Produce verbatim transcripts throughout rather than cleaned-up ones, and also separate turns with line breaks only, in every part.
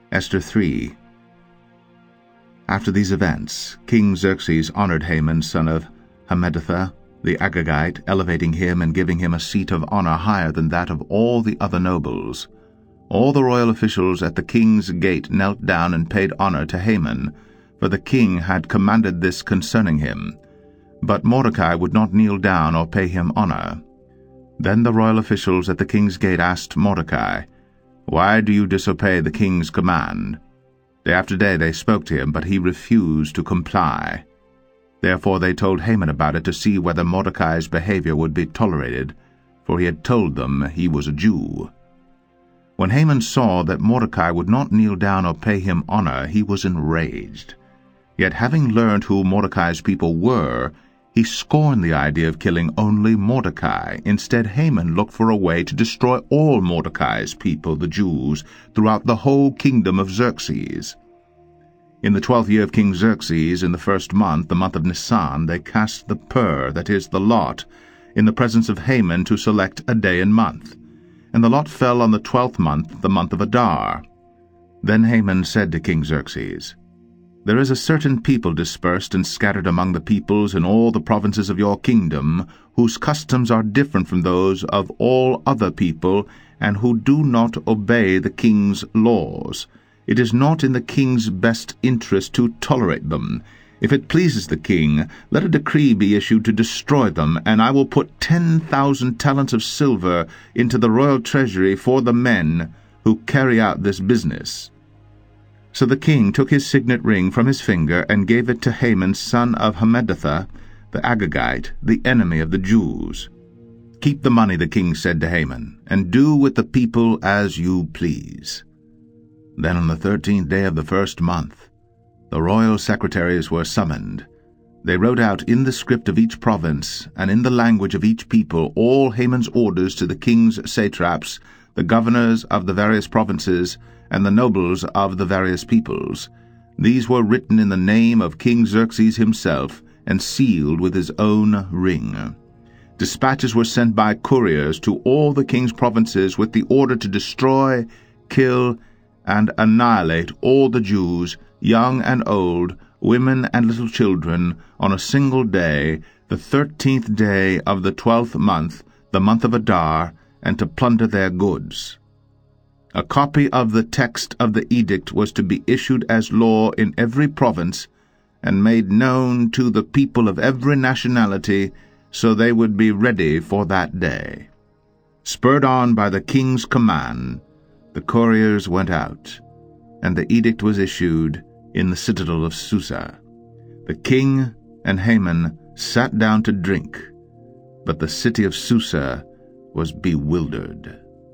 Esther three. After these events, King Xerxes honored Haman, son of Hammedatha, the Agagite, elevating him and giving him a seat of honor higher than that of all the other nobles. All the royal officials at the king's gate knelt down and paid honor to Haman, for the king had commanded this concerning him. But Mordecai would not kneel down or pay him honor. Then the royal officials at the king's gate asked Mordecai, "Why do you disobey the king's command?" Day after day they spoke to him, but he refused to comply. Therefore they told Haman about it to see whether Mordecai's behavior would be tolerated, for he had told them he was a Jew. When Haman saw that Mordecai would not kneel down or pay him honor, he was enraged. Yet having learned who Mordecai's people were, he scorned the idea of killing only Mordecai. Instead, Haman looked for a way to destroy all Mordecai's people, the Jews, throughout the whole kingdom of Xerxes. In the twelfth year of King Xerxes, in the first month, the month of Nisan, they cast the pur, that is, the lot, in the presence of Haman to select a day and month. And the lot fell on the twelfth month, the month of Adar. Then Haman said to King Xerxes, "There is a certain people dispersed and scattered among the peoples in all the provinces of your kingdom, whose customs are different from those of all other people, and who do not obey the king's laws. It is not in the king's best interest to tolerate them. If it pleases the king, let a decree be issued to destroy them, and I will put ten thousand talents of silver into the royal treasury for the men who carry out this business." So the king took his signet ring from his finger and gave it to Haman, son of Hammedatha, the Agagite, the enemy of the Jews. "Keep the money," the king said to Haman, "and do with the people as you please." Then on the thirteenth day of the first month, the royal secretaries were summoned. They wrote out in the script of each province and in the language of each people all Haman's orders to the king's satraps, the governors of the various provinces, and the nobles of the various peoples. These were written in the name of King Xerxes himself, and sealed with his own ring. Dispatches were sent by couriers to all the king's provinces with the order to destroy, kill, and annihilate all the Jews, young and old, women and little children, on a single day, the thirteenth day of the twelfth month, the month of Adar, and to plunder their goods. A copy of the text of the edict was to be issued as law in every province, and made known to the people of every nationality, so they would be ready for that day. Spurred on by the king's command, the couriers went out, and the edict was issued in the citadel of Susa. The king and Haman sat down to drink, but the city of Susa was bewildered.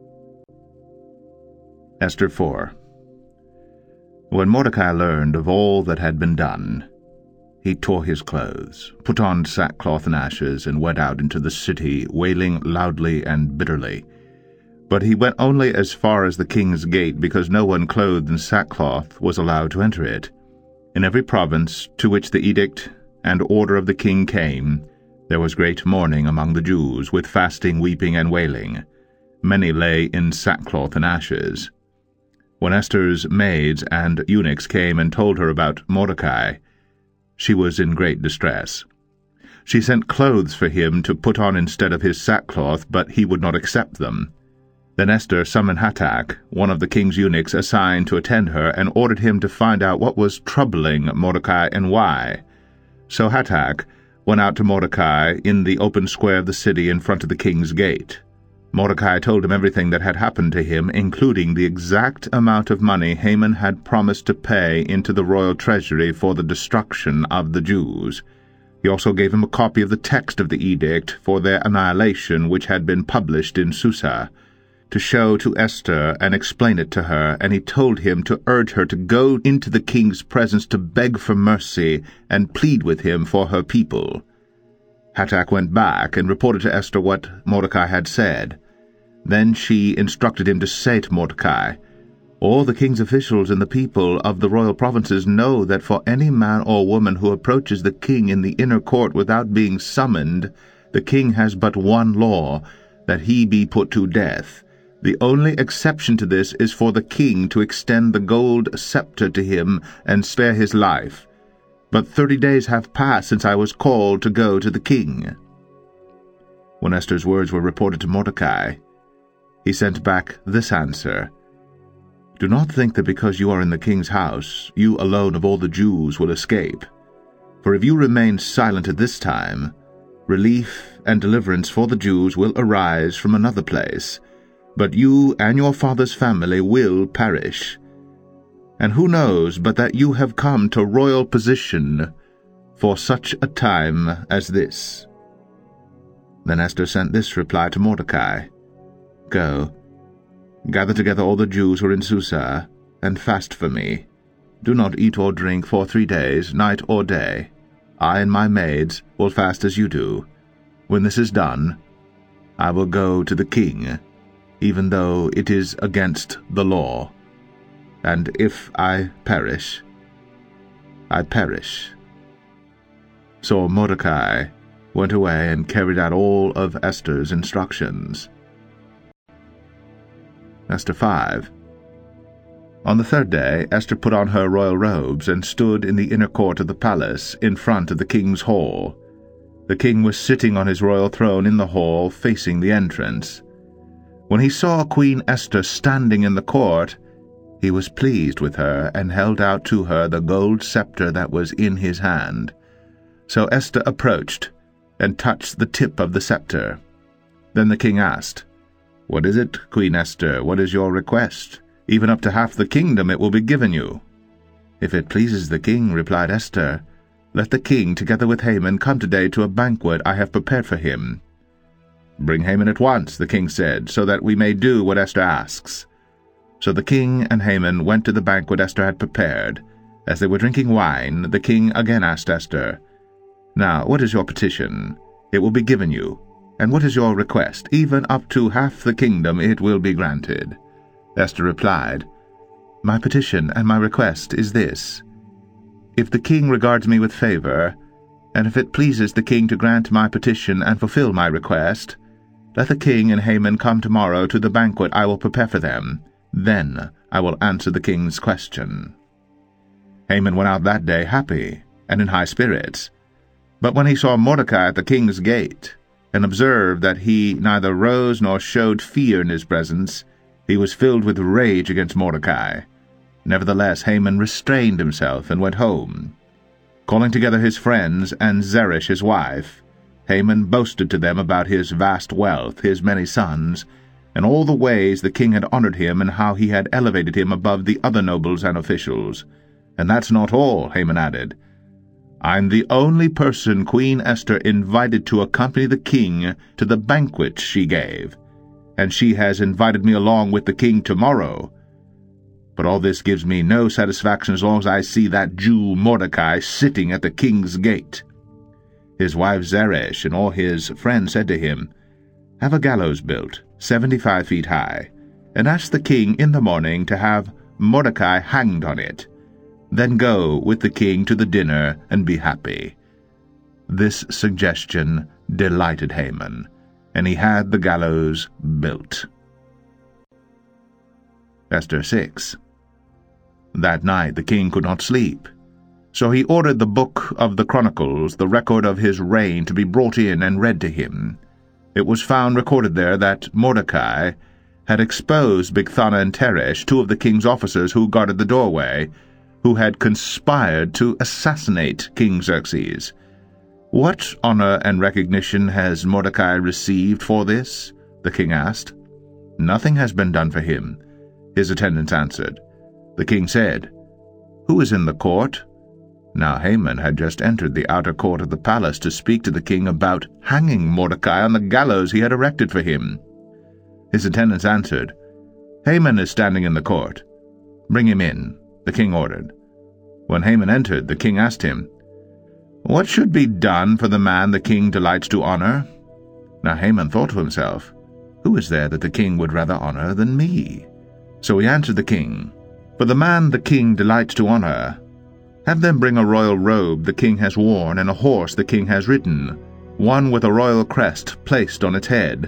Esther four. When Mordecai learned of all that had been done, he tore his clothes, put on sackcloth and ashes, and went out into the city, wailing loudly and bitterly. But he went only as far as the king's gate, because no one clothed in sackcloth was allowed to enter it. In every province to which the edict and order of the king came, there was great mourning among the Jews, with fasting, weeping, and wailing. Many lay in sackcloth and ashes. When Esther's maids and eunuchs came and told her about Mordecai, she was in great distress. She sent clothes for him to put on instead of his sackcloth, but he would not accept them. Then Esther summoned Hatach, one of the king's eunuchs assigned to attend her, and ordered him to find out what was troubling Mordecai and why. So Hatach went out to Mordecai in the open square of the city in front of the king's gate. Mordecai told him everything that had happened to him, including the exact amount of money Haman had promised to pay into the royal treasury for the destruction of the Jews. He also gave him a copy of the text of the edict for their annihilation, which had been published in Susa, to show to Esther and explain it to her, and he told him to urge her to go into the king's presence to beg for mercy and plead with him for her people. Hatach went back and reported to Esther what Mordecai had said. Then she instructed him to say to Mordecai, "All the king's officials and the people of the royal provinces know that for any man or woman who approaches the king in the inner court without being summoned, the king has but one law, that he be put to death. The only exception to this is for the king to extend the gold scepter to him and spare his life. But thirty days have passed since I was called to go to the king." When Esther's words were reported to Mordecai, he sent back this answer: "Do not think that because you are in the king's house, you alone of all the Jews will escape. For if you remain silent at this time, relief and deliverance for the Jews will arise from another place, but you and your father's family will perish. And who knows but that you have come to royal position for such a time as this?" Then Esther sent this reply to Mordecai: "Go, gather together all the Jews who are in Susa, and fast for me. Do not eat or drink for three days, night or day. I and my maids will fast as you do. When this is done, I will go to the king, even though it is against the law. And if I perish, I perish." So Mordecai went away and carried out all of Esther's instructions. Esther five. On the third day, Esther put on her royal robes and stood in the inner court of the palace, in front of the king's hall. The king was sitting on his royal throne in the hall, facing the entrance. When he saw Queen Esther standing in the court, he was pleased with her and held out to her the gold scepter that was in his hand. So Esther approached and touched the tip of the scepter. Then the king asked, "What is it, Queen Esther? What is your request? Even up to half the kingdom it will be given you." "If it pleases the king," replied Esther, "let the king, together with Haman, come today to a banquet I have prepared for him." "Bring Haman at once," the king said, "so that we may do what Esther asks." So the king and Haman went to the banquet Esther had prepared. As they were drinking wine, the king again asked Esther, "Now, what is your petition? It will be given you. And what is your request? Even up to half the kingdom it will be granted." Esther replied, "My petition and my request is this. If the king regards me with favor, and if it pleases the king to grant my petition and fulfill my request, let the king and Haman come tomorrow to the banquet I will prepare for them. Then I will answer the king's question." Haman went out that day happy and in high spirits. But when he saw Mordecai at the king's gate, and observed that he neither rose nor showed fear in his presence, he was filled with rage against Mordecai. Nevertheless Haman restrained himself and went home. Calling together his friends and Zeresh his wife, Haman boasted to them about his vast wealth, his many sons, and all the ways the king had honored him and how he had elevated him above the other nobles and officials. "And that's not all," Haman added. "I'm the only person Queen Esther invited to accompany the king to the banquet she gave, and she has invited me along with the king tomorrow. But all this gives me no satisfaction as long as I see that Jew Mordecai sitting at the king's gate." His wife Zeresh and all his friends said to him, "Have a gallows built, seventy-five feet high, and ask the king in the morning to have Mordecai hanged on it. Then go with the king to the dinner and be happy." This suggestion delighted Haman, and he had the gallows built. Esther six. That night the king could not sleep, so he ordered the book of the Chronicles, the record of his reign, to be brought in and read to him. It was found recorded there that Mordecai had exposed Bigthana and Teresh, two of the king's officers who guarded the doorway, who had conspired to assassinate King Xerxes. "What honor and recognition has Mordecai received for this?" the king asked. "Nothing has been done for him," his attendants answered. The king said, "Who is in the court?" Now Haman had just entered the outer court of the palace to speak to the king about hanging Mordecai on the gallows he had erected for him. His attendants answered, "Haman is standing in the court. Bring him in," the king ordered. When Haman entered, the king asked him, "What should be done for the man the king delights to honor?" Now Haman thought to himself, "Who is there that the king would rather honor than me?" So he answered the king, "For the man the king delights to honor, have them bring a royal robe the king has worn and a horse the king has ridden, one with a royal crest placed on its head."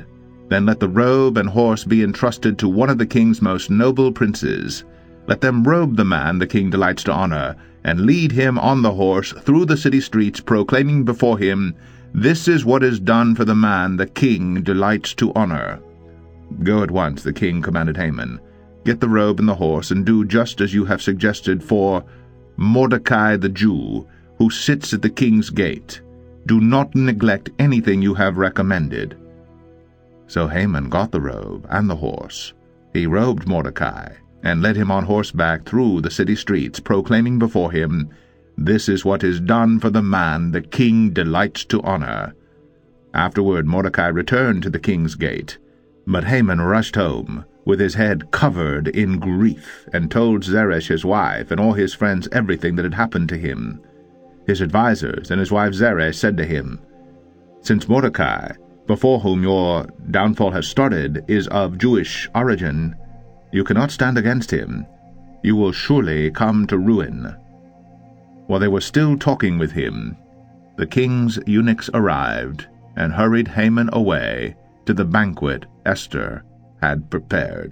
Then let the robe and horse be entrusted to one of the king's most noble princes. Let them robe the man the king delights to honor, and lead him on the horse through the city streets, proclaiming before him, 'This is what is done for the man the king delights to honor.'" "Go at once," the king commanded Haman. "Get the robe and the horse, and do just as you have suggested for Mordecai the Jew, who sits at the king's gate. Do not neglect anything you have recommended." So Haman got the robe and the horse. He robed Mordecai, and led him on horseback through the city streets, proclaiming before him, "This is what is done for the man the king delights to honor." Afterward Mordecai returned to the king's gate, but Haman rushed home, with his head covered in grief, and told Zeresh his wife and all his friends everything that had happened to him. His advisers and his wife Zeresh said to him, "Since Mordecai, before whom your downfall has started, is of Jewish origin, you cannot stand against him. You will surely come to ruin." While they were still talking with him, the king's eunuchs arrived and hurried Haman away to the banquet Esther had prepared.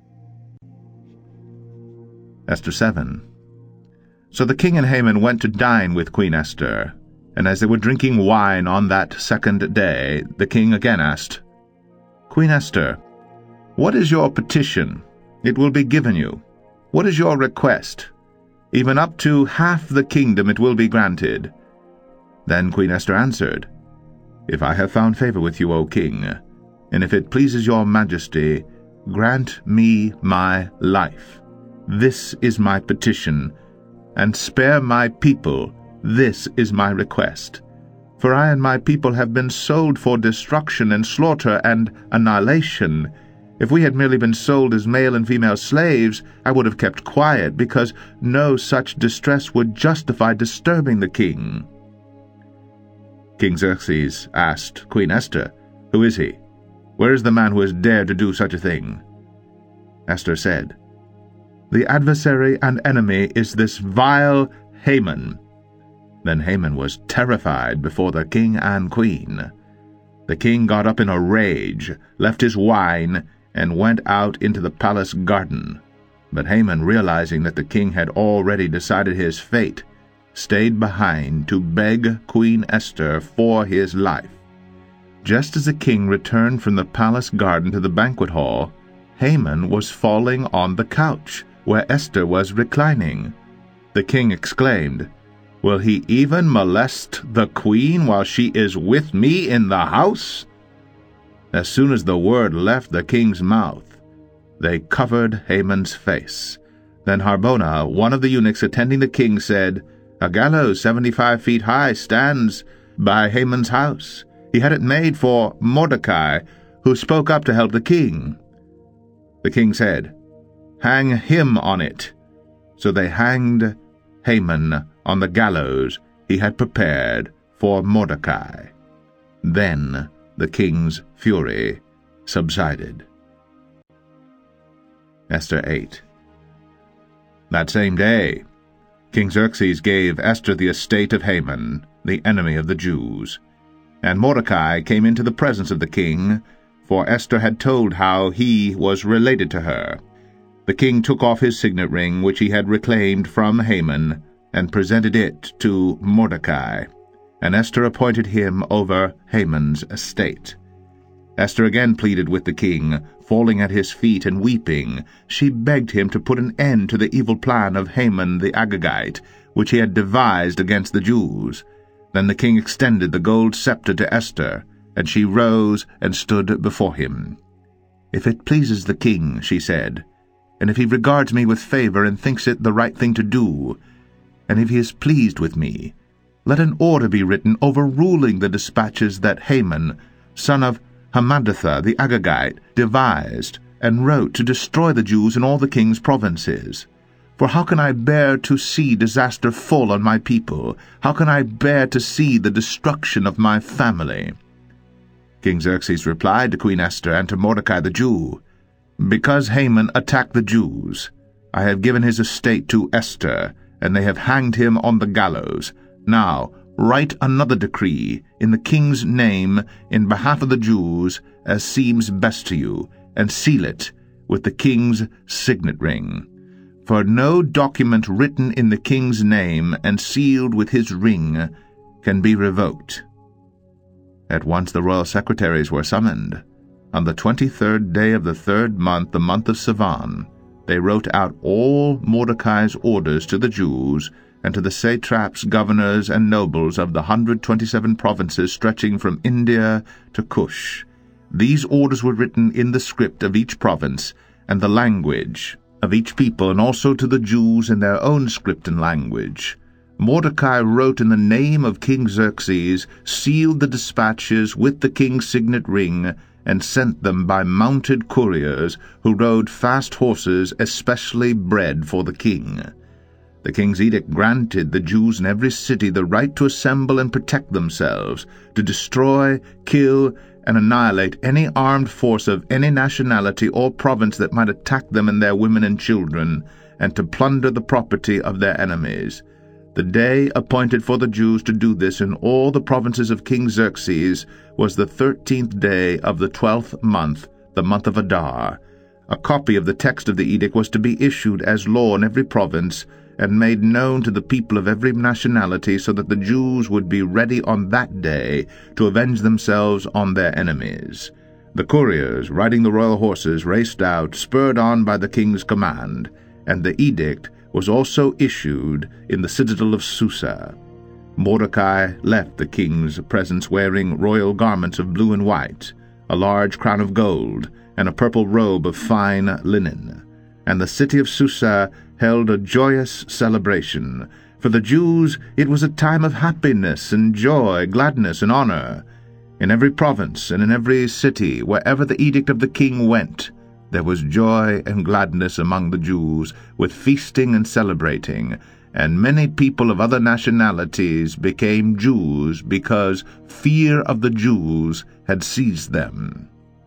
Esther seven. So the king and Haman went to dine with Queen Esther, and as they were drinking wine on that second day, the king again asked, "Queen Esther, what is your petition? It will be given you. What is your request? Even up to half the kingdom it will be granted." Then Queen Esther answered, "If I have found favor with you, O king, and if it pleases your majesty, grant me my life. This is my petition, and spare my people. This is my request. For I and my people have been sold for destruction and slaughter and annihilation. If we had merely been sold as male and female slaves, I would have kept quiet, because no such distress would justify disturbing the king." King Xerxes asked Queen Esther, "Who is he? Where is the man who has dared to do such a thing?" Esther said, "The adversary and enemy is this vile Haman." Then Haman was terrified before the king and queen. The king got up in a rage, left his wine, and went out into the palace garden. But Haman, realizing that the king had already decided his fate, stayed behind to beg Queen Esther for his life. Just as the king returned from the palace garden to the banquet hall, Haman was falling on the couch, where Esther was reclining. The king exclaimed, "Will he even molest the queen while she is with me in the house?" As soon as the word left the king's mouth, they covered Haman's face. Then Harbona, one of the eunuchs attending the king, said, "A gallows seventy-five feet high stands by Haman's house. He had it made for Mordecai, who spoke up to help the king." The king said, "Hang him on it." So they hanged Haman on the gallows he had prepared for Mordecai. Then the king's fury subsided. Esther eight. That same day, King Xerxes gave Esther the estate of Haman, the enemy of the Jews. And Mordecai came into the presence of the king, for Esther had told how he was related to her. The king took off his signet ring, which he had reclaimed from Haman, and presented it to Mordecai. And Esther appointed him over Haman's estate. Esther again pleaded with the king, falling at his feet and weeping. She begged him to put an end to the evil plan of Haman the Agagite, which he had devised against the Jews. Then the king extended the gold scepter to Esther, and she rose and stood before him. "If it pleases the king," she said, "and if he regards me with favor and thinks it the right thing to do, and if he is pleased with me, let an order be written overruling the dispatches that Haman, son of Hammedatha the Agagite, devised and wrote to destroy the Jews in all the king's provinces. For how can I bear to see disaster fall on my people? How can I bear to see the destruction of my family?" King Xerxes replied to Queen Esther and to Mordecai the Jew, "Because Haman attacked the Jews, I have given his estate to Esther, and they have hanged him on the gallows. Now write another decree in the king's name in behalf of the Jews, as seems best to you, and seal it with the king's signet ring. For no document written in the king's name and sealed with his ring can be revoked." At once the royal secretaries were summoned. On the twenty-third day of the third month, the month of Sivan, they wrote out all Mordecai's orders to the Jews and to the satraps, governors, and nobles of the one hundred twenty-seven provinces stretching from India to Cush. These orders were written in the script of each province and the language of each people, and also to the Jews in their own script and language. Mordecai wrote in the name of King Xerxes, sealed the dispatches with the king's signet ring, and sent them by mounted couriers who rode fast horses especially bred for the king. The king's edict granted the Jews in every city the right to assemble and protect themselves, to destroy, kill, and annihilate any armed force of any nationality or province that might attack them and their women and children, and to plunder the property of their enemies. The day appointed for the Jews to do this in all the provinces of King Xerxes was the thirteenth day of the twelfth month, the month of Adar. A copy of the text of the edict was to be issued as law in every province, and made known to the people of every nationality, so that the Jews would be ready on that day to avenge themselves on their enemies. The couriers, riding the royal horses, raced out, spurred on by the king's command, and the edict was also issued in the citadel of Susa. Mordecai left the king's presence wearing royal garments of blue and white, a large crown of gold, and a purple robe of fine linen. And the city of Susa held a joyous celebration. For the Jews it was a time of happiness and joy, gladness and honor. In every province and in every city, wherever the edict of the king went, there was joy and gladness among the Jews, with feasting and celebrating, and many people of other nationalities became Jews because fear of the Jews had seized them.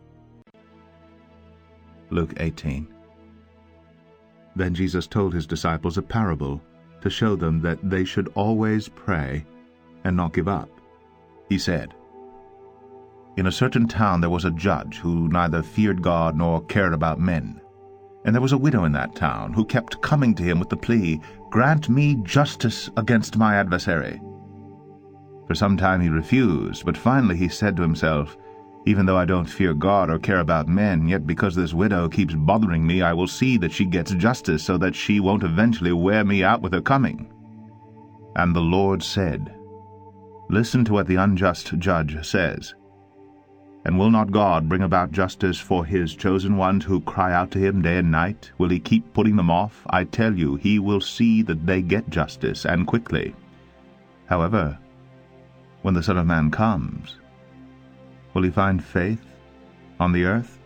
Luke eighteen. Then Jesus told his disciples a parable to show them that they should always pray and not give up. He said, "In a certain town there was a judge who neither feared God nor cared about men. And there was a widow in that town who kept coming to him with the plea, 'Grant me justice against my adversary.' For some time he refused, but finally he said to himself, 'Even though I don't fear God or care about men, yet because this widow keeps bothering me, I will see that she gets justice, so that she won't eventually wear me out with her coming.' And the Lord said, 'Listen to what the unjust judge says. And will not God bring about justice for his chosen ones who cry out to him day and night? Will he keep putting them off? I tell you, he will see that they get justice, and quickly. However, when the Son of Man comes, will he find faith on the earth?"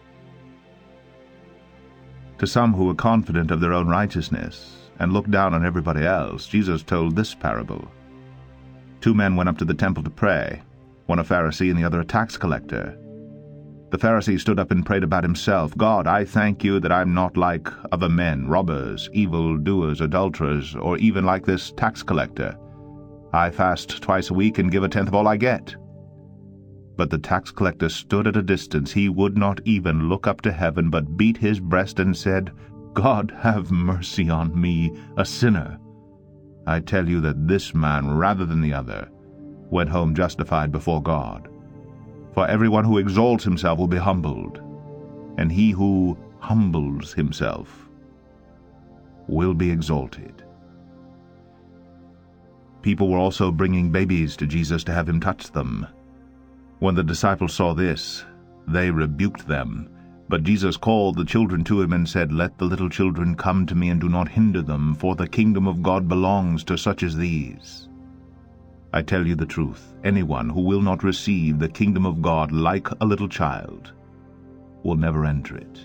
To some who were confident of their own righteousness and looked down on everybody else, Jesus told this parable. Two men went up to the temple to pray, one a Pharisee and the other a tax collector. The Pharisee stood up and prayed about himself, "God, I thank you that I'm not like other men, robbers, evil-doers, adulterers, or even like this tax collector. I fast twice a week and give a tenth of all I get." But the tax collector stood at a distance. He would not even look up to heaven, but beat his breast and said, "God, have mercy on me, a sinner." I tell you that this man, rather than the other, went home justified before God. For everyone who exalts himself will be humbled, and he who humbles himself will be exalted. People were also bringing babies to Jesus to have him touch them. When the disciples saw this, they rebuked them. But Jesus called the children to him and said, "Let the little children come to me, and do not hinder them, for the kingdom of God belongs to such as these. I tell you the truth, anyone who will not receive the kingdom of God like a little child will never enter it."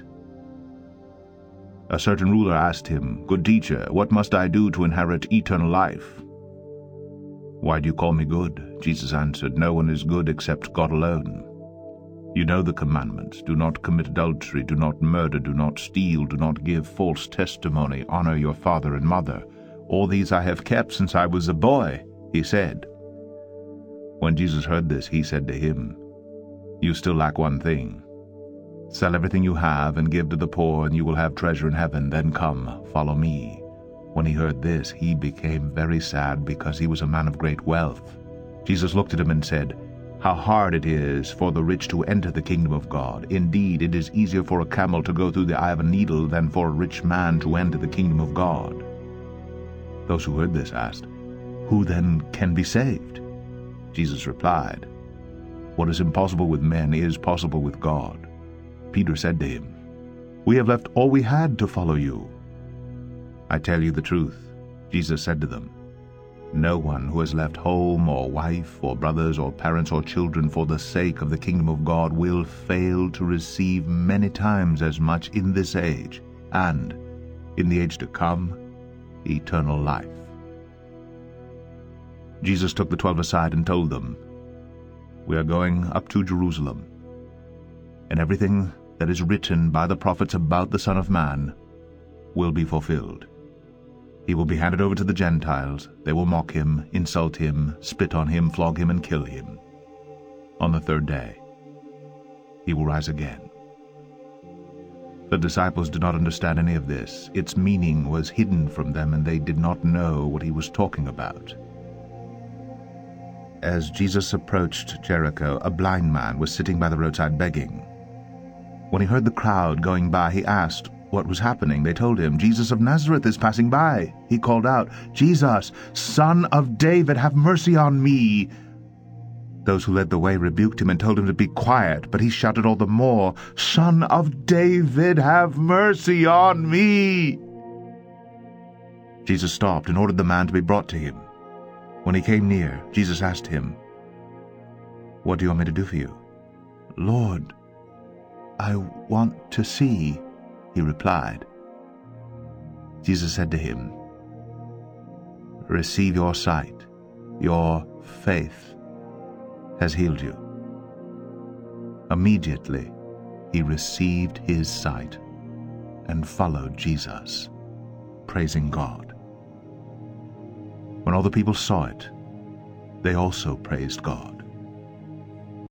A certain ruler asked him, "Good teacher, what must I do to inherit eternal life?" "Why do you call me good?" Jesus answered. "No one is good except God alone. You know the commandments. Do not commit adultery, do not murder, do not steal, do not give false testimony, honor your father and mother. All these I have kept since I was a boy," he said. When Jesus heard this, he said to him, "You still lack one thing. Sell everything you have and give to the poor, and you will have treasure in heaven. Then come, follow me." When he heard this, he became very sad, because he was a man of great wealth. Jesus looked at him and said, "How hard it is for the rich to enter the kingdom of God. Indeed, it is easier for a camel to go through the eye of a needle than for a rich man to enter the kingdom of God." Those who heard this asked, "Who then can be saved?" Jesus replied, "What is impossible with men is possible with God." Peter said to him, "We have left all we had to follow you." "I tell you the truth," Jesus said to them, "no one who has left home or wife or brothers or parents or children for the sake of the kingdom of God will fail to receive many times as much in this age, and, in the age to come, eternal life." Jesus took the twelve aside and told them, "We are going up to Jerusalem, and everything that is written by the prophets about the Son of Man will be fulfilled. He will be handed over to the Gentiles. They will mock him, insult him, spit on him, flog him, and kill him. On the third day, he will rise again." The disciples did not understand any of this. Its meaning was hidden from them, and they did not know what he was talking about. As Jesus approached Jericho, a blind man was sitting by the roadside begging. When he heard the crowd going by, he asked what was happening. They told him, "Jesus of Nazareth is passing by." He called out, "Jesus, Son of David, have mercy on me." Those who led the way rebuked him and told him to be quiet, but he shouted all the more, "Son of David, have mercy on me." Jesus stopped and ordered the man to be brought to him. When he came near, Jesus asked him, "What do you want me to do for you?" "Lord, I want to see," he replied. Jesus said to him, "Receive your sight. Your faith has healed you." Immediately he received his sight and followed Jesus, praising God. When all the people saw it, they also praised God.